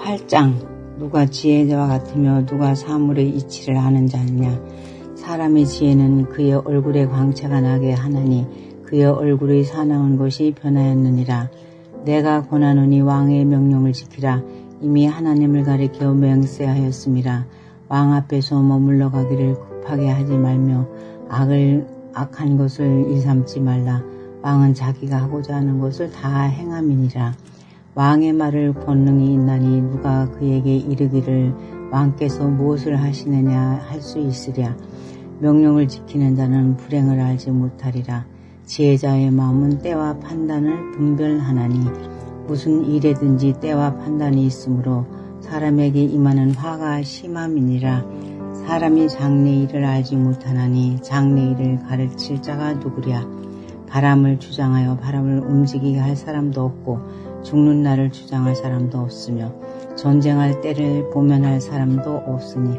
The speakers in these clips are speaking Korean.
8장 누가 지혜자와 같으며 누가 사물의 이치를 아는 자느냐. 사람의 지혜는 그의 얼굴에 광채가 나게 하나니 그의 얼굴의 사나운 것이 변하였느니라. 내가 권하노니 왕의 명령을 지키라. 이미 하나님을 가리켜 맹세하였음이라. 왕 앞에서 머물러 가기를 급하게 하지 말며 악한 것을 일삼지 말라. 왕은 자기가 하고자 하는 것을 다 행함이니라. 왕의 말을 권능이 있나니 누가 그에게 이르기를 왕께서 무엇을 하시느냐 할 수 있으랴. 명령을 지키는 자는 불행을 알지 못하리라. 지혜자의 마음은 때와 판단을 분별하나니 무슨 일에든지 때와 판단이 있으므로 사람에게 임하는 화가 심함이니라. 사람이 장래일을 알지 못하나니 장래일을 가르칠 자가 누구랴. 바람을 주장하여 바람을 움직이게 할 사람도 없고 죽는 날을 주장할 사람도 없으며 전쟁할 때를 보면할 사람도 없으니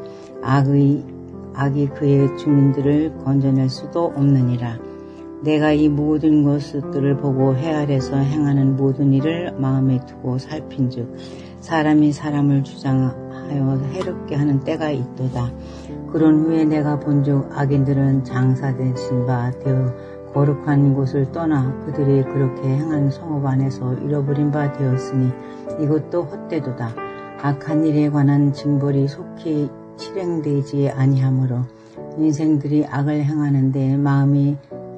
악이 그의 주민들을 건져낼 수도 없느니라. 내가 이 모든 것들을 보고 해 아래서 행하는 모든 일을 마음에 두고 살핀즉 사람이 사람을 주장하여 해롭게 하는 때가 있도다. 그런 후에 내가 본즉 악인들은 장사되신 바 되어 거룩한 곳을 떠나 그들이 그렇게 행한 성읍 안에서 잃어버린 바 되었으니 이것도 헛되도다. 악한 일에 관한 징벌이 속히 실행되지 아니하므로 인생들이 악을 행하는데 마음이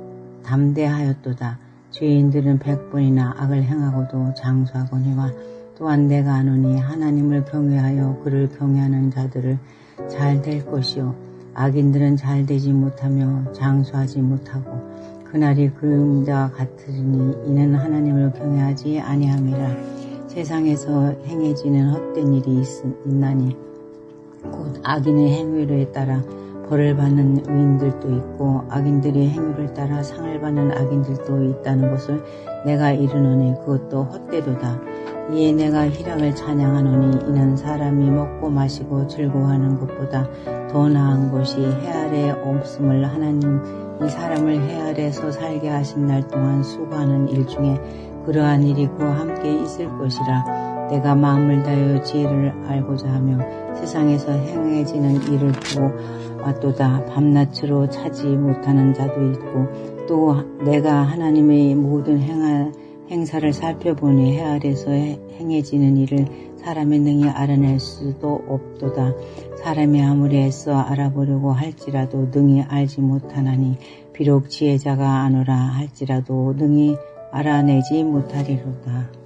담대하였도다. 죄인들은 100번이나 악을 행하고도 장수하거니와 또한 내가 아노니 하나님을 경외하여 그를 경외하는 자들을 잘 될 것이요 악인들은 잘 되지 못하며 장수하지 못하고 그날이 그림자와 같으니 이는 하나님을 경외하지 아니함이라. 세상에서 행해지는 헛된 일이 있나니 곧 악인의 행위에 따라 벌을 받는 의인들도 있고 악인들의 행위를 따라 상을 받는 악인들도 있다는 것을 내가 이르노니 그것도 헛되도다. 이에 내가 희락을 찬양하노니 이는 사람이 먹고 마시고 즐거워하는 것보다 더 나은 것이 해 아래 없음을 하나님 이 사람을 해 아래서 살게 하신 날 동안 수고하는 일 중에 그러한 일이 그와 함께 있을 것이라. 내가 마음을 다하여 지혜를 알고자 하며 세상에서 행해지는 일을 보고 왔도다. 밤낮으로 차지 못하는 자도 있고 또 내가 하나님의 모든 행사를 살펴보니 해 아래서 행해지는 일을 사람이 능히 알아낼 수도 없도다. 사람이 아무리 애써 알아보려고 할지라도 능히 알지 못하나니 비록 지혜자가 아노라 할지라도 능히 알아내지 못하리로다.